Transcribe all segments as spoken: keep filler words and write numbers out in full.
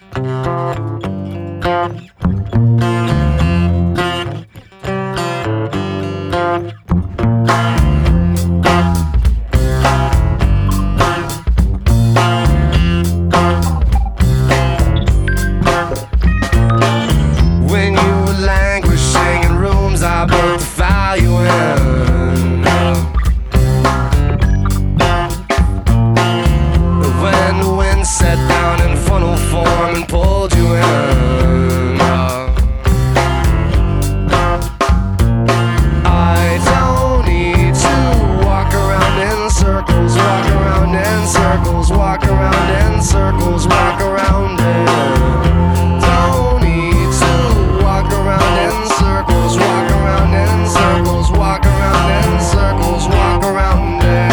When you were languishing in rooms I built to file you in. When the wind set down in funnel form and pulled you in. I don't need to walk around in circles, walk around in circles, walk around in circles, walk around in. Don't need to walk around in circles, walk around in circles, walk around in circles, walk around in.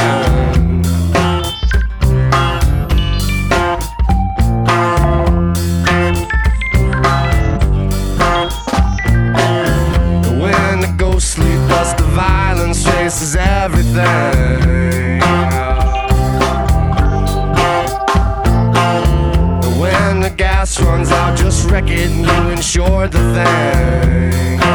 When the ghostly dust of violence faces everything. When the gas runs out, just wreck it and you insure the thing.